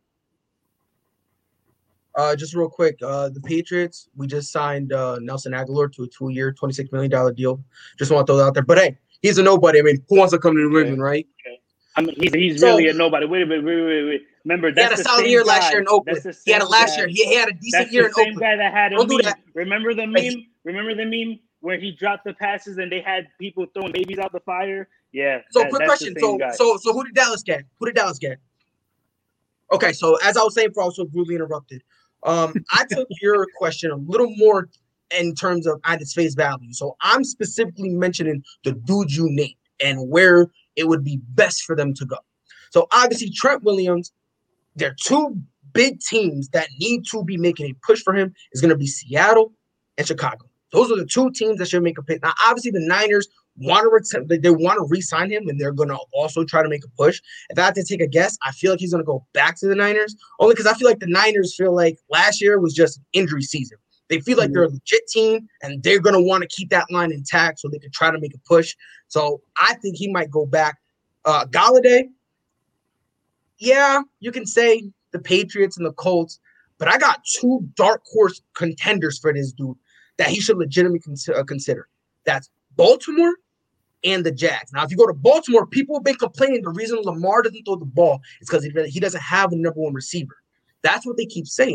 Uh, just real quick, uh, the Patriots, we just signed uh, Nelson Aguilar to a two-year, twenty-six million dollars deal. Just want to throw that out there. But hey, he's a nobody. I mean, who wants to come to New Okay. England, right? Okay. I mean, he's he's So- really a nobody. Wait a minute, wait, wait, wait. Remember, He had that's a the solid same year guy. last year in Oakland. That's the He had a same last guy. year. He, he had a decent That's year the in same Oakland. guy that had a Don't do meme. that. Remember the Hey. meme? Remember the meme where he dropped the passes and they had people throwing babies out the fire? Yeah. So, that- quick that's question. the same So, guy. so, so, who did Dallas get? Who did Dallas get? Okay, so as I was saying, before I was so rudely interrupted. Um, I took your question a little more in terms of at its face value. So, I'm specifically mentioning the dude you named and where it would be best for them to go. So, obviously, Trent Williams. There are two big teams that need to be making a push for him. Is going to be Seattle and Chicago. Those are the two teams that should make a pick. Now, obviously, the Niners want to ret- they, they want to re-sign him, and they're going to also try to make a push. If I had to take a guess, I feel like he's going to go back to the Niners, only because I feel like the Niners feel like last year was just injury season. They feel like they're a legit team, and they're going to want to keep that line intact so they can try to make a push. So I think he might go back. Uh, Galladay, yeah, you can say the Patriots and the Colts, but I got two dark horse contenders for this dude that he should legitimately con- uh, consider. That's Baltimore and the Jags. Now, if you go to Baltimore, people have been complaining the reason Lamar doesn't throw the ball is because he, he doesn't have a number one receiver. That's what they keep saying.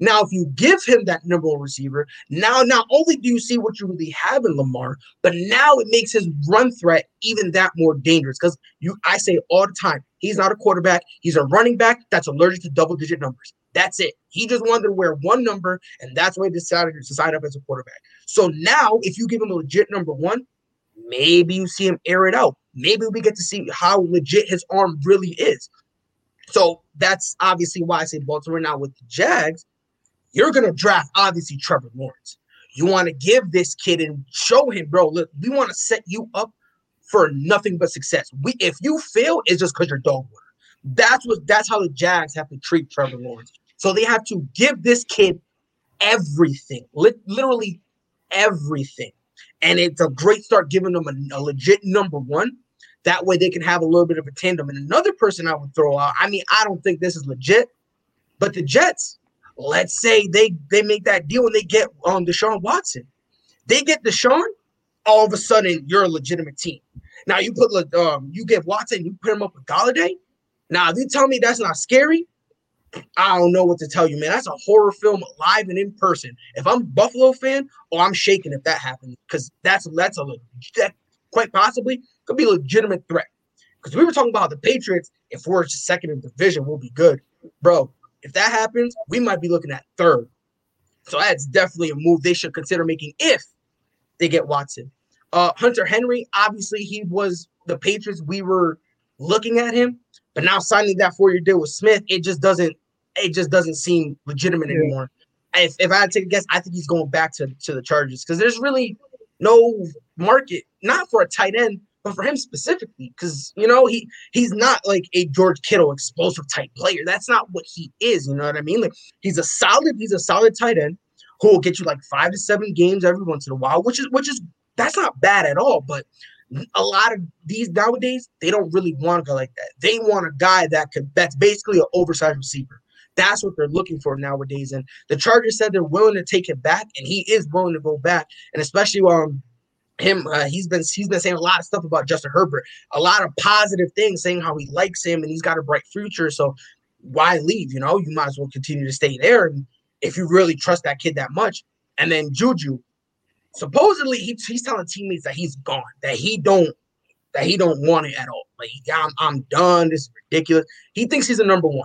Now, if you give him that number one receiver, now not only do you see what you really have in Lamar, but now it makes his run threat even that more dangerous. Because you, I say all the time, he's not a quarterback. He's a running back that's allergic to double-digit numbers. That's it. He just wanted to wear one number, and that's why he decided to sign up as a quarterback. So now, if you give him a legit number one, maybe you see him air it out. Maybe we get to see how legit his arm really is. So that's obviously why I say Baltimore. Now with the Jags, you're going to draft, obviously, Trevor Lawrence. You want to give this kid and show him, bro, look, we want to set you up for nothing but success. We, if you fail, it's just because you're dog water. That's what. That's how the Jags have to treat Trevor Lawrence. So they have to give this kid everything, li- literally everything. And it's a great start giving them a, a legit number one. That way they can have a little bit of a tandem. And another person I would throw out, I mean, I don't think this is legit, but the Jets, let's say they, they make that deal and they get um, Deshaun Watson. They get Deshaun, all of a sudden you're a legitimate team. Now you put um, you get Watson, you put him up with Golladay. Now, if you tell me that's not scary, I don't know what to tell you, man. That's a horror film live and in person. If I'm a Buffalo fan, oh, I'm shaking if that happens because that's that's a that quite possibly could be a legitimate threat. Because we were talking about the Patriots. If we're second in the division, we'll be good, bro. If that happens, we might be looking at third. So that's definitely a move they should consider making if they get Watson. Uh, Hunter Henry, obviously, he was the Patriots. We were looking at him, but now signing that four-year deal with Smith, it just doesn't. It just doesn't seem legitimate yeah. anymore. If, if I had to take a guess, I think he's going back to, to the Chargers because there's really no market, not for a tight end, but for him specifically. Because, you know, he he's not like a George Kittle explosive type player. That's not what he is. You know what I mean? Like he's a solid, he's a solid tight end who will get you like five to seven games every once in a while, which is which is that's not bad at all. But a lot of these nowadays, they don't really want to go like that. They want a guy that could that's basically an oversized receiver. That's what they're looking for nowadays. And the Chargers said they're willing to take him back, and he is willing to go back. And especially um him, uh, he's been he's been saying a lot of stuff about Justin Herbert, a lot of positive things, saying how he likes him and he's got a bright future. So why leave? You know, you might as well continue to stay there. And if you really trust that kid that much, and then Juju, supposedly he, he's telling teammates that he's gone, that he don't that he don't want it at all. Like I'm I'm done. This is ridiculous. He thinks he's a number one.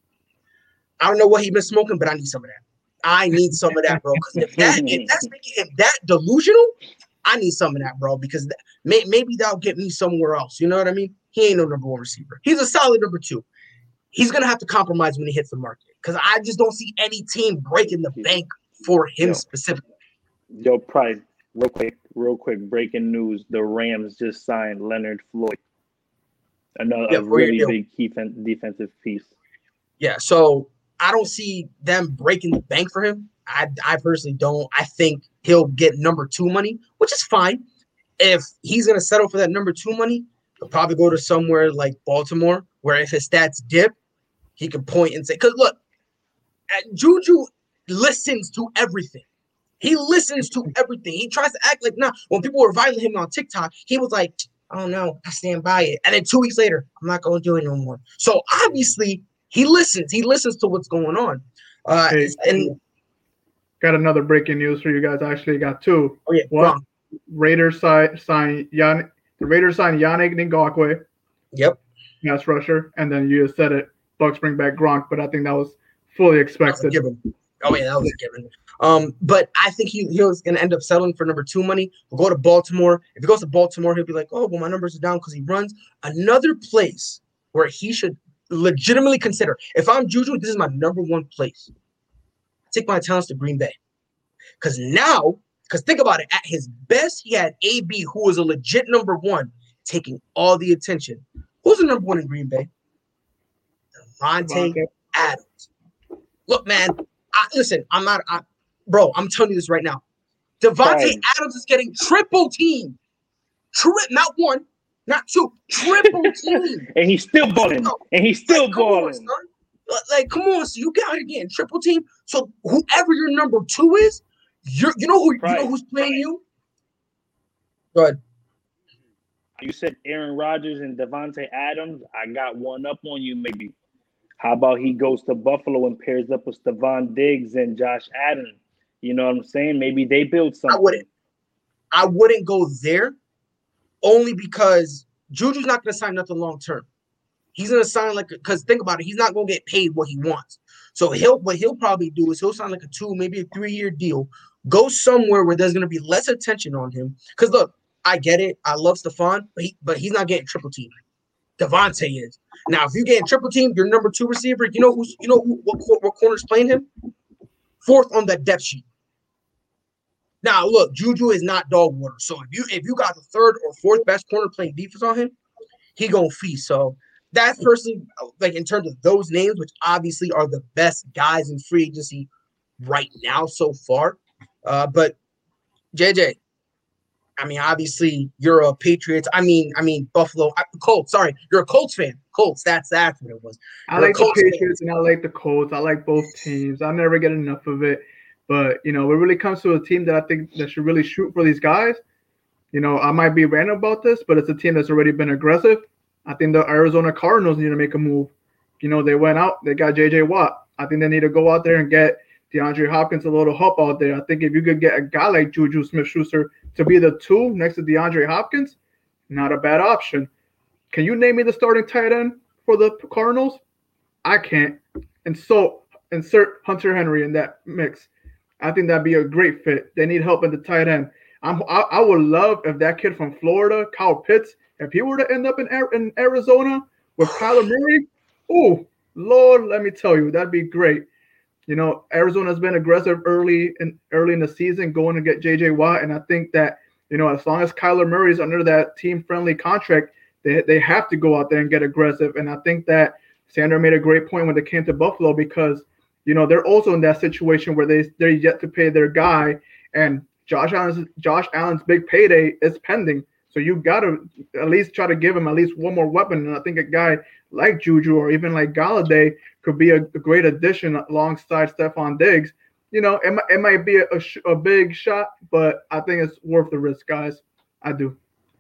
I don't know what he's been smoking, but I need some of that. I need some of that, bro. Because if that if that's making him that delusional, I need some of that, bro. Because that, may, maybe that'll get me somewhere else. You know what I mean? He ain't no number one receiver. He's a solid number two. He's gonna have to compromise when he hits the market. Because I just don't see any team breaking the bank for him yo, specifically. Yo, Price, real quick, real quick, breaking news: the Rams just signed Leonard Floyd, another yeah, a really big defensive piece. Yeah, so. I don't see them breaking the bank for him. I, I personally don't. I think he'll get number two money, which is fine. If he's going to settle for that number two money, he'll probably go to somewhere like Baltimore, where if his stats dip, he can point and say, because look, Juju listens to everything. He listens to everything. He tries to act like, nah, when people were violating him on TikTok, he was like, I don't know, I stand by it. And then two weeks later, I'm not going to do it no more. So obviously, He listens. He listens to what's going on. Uh, hey, and got another breaking news for you guys. Actually, got two. Oh yeah, one. Raiders sign sign Yan. The Raiders signed Yannick Ngakoue. Yep. Pass rusher, and then you just said it. Bucks bring back Gronk, but I think that was fully expected. That was a given. Oh yeah, that was a given. Um, but I think he he was going to end up settling for number two money. We'll go to Baltimore. If he goes to Baltimore, he'll be like, oh, well, my numbers are down because he runs. Another place where he should legitimately consider. If I'm Juju, this is my number one place. Take my talents to Green Bay. Because now, because think about it, at his best, he had A B, who was a legit number one, taking all the attention. Who's the number one in Green Bay? Davante Adams. Look, man, I, listen, I'm not, I, bro, I'm telling you this right now. Davante Adams is getting triple teamed. Tri- not one, not two, triple team. And he's still balling. And he's still like, balling. On, like, come on, so you got again triple team. So whoever your number two is, you're you know who right. you know who's playing you? Go ahead. You said Aaron Rodgers and Davante Adams. I got one up on you, maybe. How about he goes to Buffalo and pairs up with Stephon Diggs and Josh Allen? You know what I'm saying? Maybe they build something. I wouldn't. I wouldn't go there, only because Juju's not going to sign nothing long term. He's going to sign like because think about it, he's not going to get paid what he wants. So he'll what he'll probably do is he'll sign like a two, maybe a three year deal. Go somewhere where there's going to be less attention on him. Because look, I get it. I love Stephon, but he, but he's not getting triple team. Devontae is. Now, if you're getting triple team, your number two receiver, you know who's you know who, what what corner's playing him? Fourth on that depth sheet. Now, look, Juju is not dog water. So if you if you got the third or fourth best corner playing defense on him, he gonna feast. So that's personally like in terms of those names, which obviously are the best guys in free agency right now so far. Uh, but J J, I mean, obviously you're a Patriots. I mean, I mean Buffalo Colts. Sorry, you're a Colts fan. Colts. That's that's what it was. I like the Patriots and I like the Colts. I like both teams. I never get enough of it. But you know, when it really comes to a team that I think that should really shoot for these guys, you know, I might be random about this, but it's a team that's already been aggressive. I think the Arizona Cardinals need to make a move. You know, they went out, they got J J Watt. I think they need to go out there and get DeAndre Hopkins a little help out there. I think if you could get a guy like Juju Smith-Schuster to be the two next to DeAndre Hopkins, not a bad option. Can you name me the starting tight end for the Cardinals? I can't. And so insert Hunter Henry in that mix. I think that'd be a great fit. They need help at the tight end. I'm, I, I would love if that kid from Florida, Kyle Pitts, if he were to end up in, in Arizona with Kyler Murray, oh, Lord, let me tell you, that'd be great. You know, Arizona's been aggressive early in early in the season going to get J J Watt, and I think that, you know, as long as Kyler Murray's under that team-friendly contract, they, they have to go out there and get aggressive. And I think that Sandra made a great point when they came to Buffalo because, you know, they're also in that situation where they, they're yet to pay their guy, and Josh Allen's, Josh Allen's big payday is pending. So you got to at least try to give him at least one more weapon. And I think a guy like Juju or even like Galladay could be a, a great addition alongside Stephon Diggs. You know, it, it might be a, a, sh- a big shot, but I think it's worth the risk, guys. I do.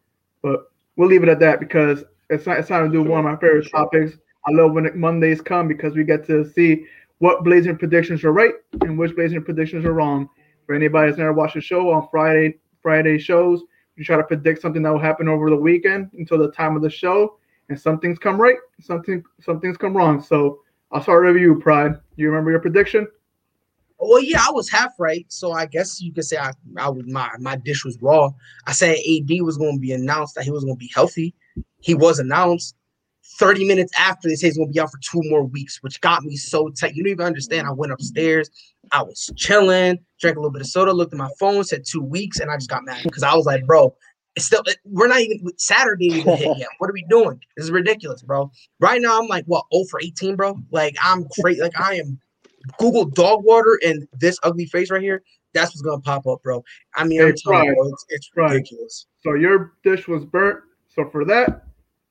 But we'll leave it at that because it's, not, it's time to do one of my favorite topics. I love when Mondays come because we get to see what Blazing predictions are right and which Blazing predictions are wrong. For anybody that's never watched the show on Friday, Friday shows, you try to predict something that will happen over the weekend until the time of the show, and some things come right, something some things come wrong. So I'll start with you, Pride. You remember your prediction? Well, yeah, I was half right, so I guess you could say I, I was my my dish was raw. I said A D was going to be announced that he was going to be healthy. He was announced. thirty minutes after they say he's going to be out for two more weeks, which got me so tight. You don't even understand. I went upstairs. I was chilling, drank a little bit of soda, looked at my phone, said two weeks, and I just got mad because I was like, bro, it's still we're not even Saturday even hit yet. What are we doing? This is ridiculous, bro. Right now, I'm like, what, oh for eighteen, bro? Like, I'm crazy. Like, I am Google dog water and this ugly face right here. That's what's going to pop up, bro. I mean, Hey, I'm telling you, Pride. bro, it's, it's Pride. ridiculous. So your dish was burnt. So for that,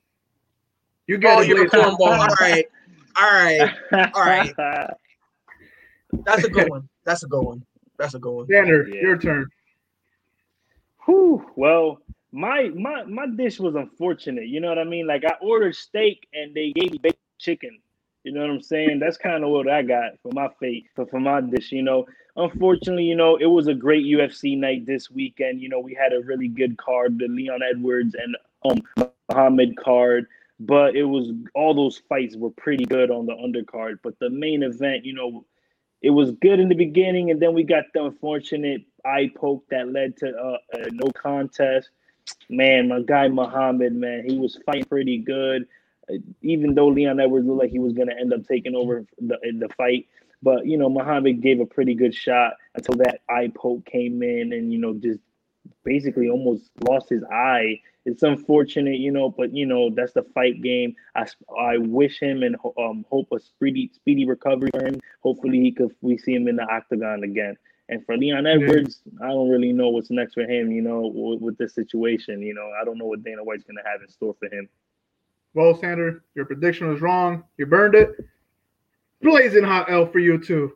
you get Oh, it. you're a Blaze. cornball. All right. All right. All right. That's a good one. That's a good one. That's a good one. Tanner, Yeah. your turn. Whew, well, my my my dish was unfortunate. You know what I mean? Like I ordered steak and they gave me baked chicken. You know what I'm saying? That's kind of what I got for my fate, for, for my dish. You know, unfortunately, you know, it was a great U F C night this weekend. You know, we had a really good card, the Leon Edwards and um Muhammad card. But it was all those fights were pretty good on the undercard. But the main event, you know, it was good in the beginning, and then we got the unfortunate eye poke that led to uh, a no contest. Man, my guy Muhammad, man, he was fighting pretty good. Uh, even though Leon Edwards looked like he was going to end up taking over the the fight, but you know, Muhammad gave a pretty good shot until that eye poke came in, and you know, just basically almost lost his eye. It's unfortunate, you know, but you know that's the fight game. I, I wish him and um hope a speedy speedy recovery for him. Hopefully he could we see him in the octagon again. And for Leon Edwards, I don't really know what's next for him. You know, with, with this situation, you know, I don't know what Dana White's gonna have in store for him. Well, Sander, your prediction was wrong. You burned it. Blazing hot L for you too.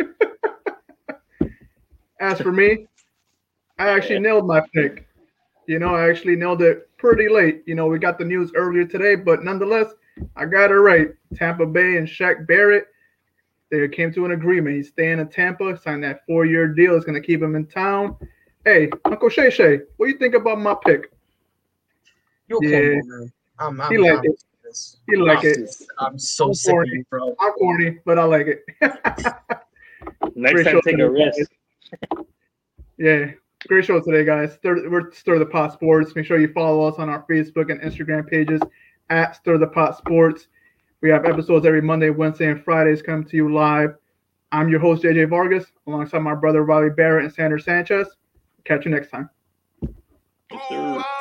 As for me, I actually nailed my pick. You know, I actually nailed it pretty late. You know, we got the news earlier today, but nonetheless, I got it right. Tampa Bay and Shaq Barrett, they came to an agreement. He's staying in Tampa, signed that four-year deal. It's going to keep him in town. Hey, Uncle Shay Shay, what do you think about my pick? You're Yeah. corny, man. I'm, I'm, He like I'm, it. He like I'm it. just- I'm so I'm sick of corny. you, bro. I'm corny, but I like it. Next Great time, show take today, a risk. Yeah, great show today, guys. Stir, we're Stir the Pot Sports. Make sure you follow us on our Facebook and Instagram pages at Stir the Pot Sports. We have episodes every Monday, Wednesday, and Fridays coming to you live. I'm your host, J J Vargas, alongside my brother, Riley Barrett and Sanders Sanchez. Catch you next time. Yes, sir.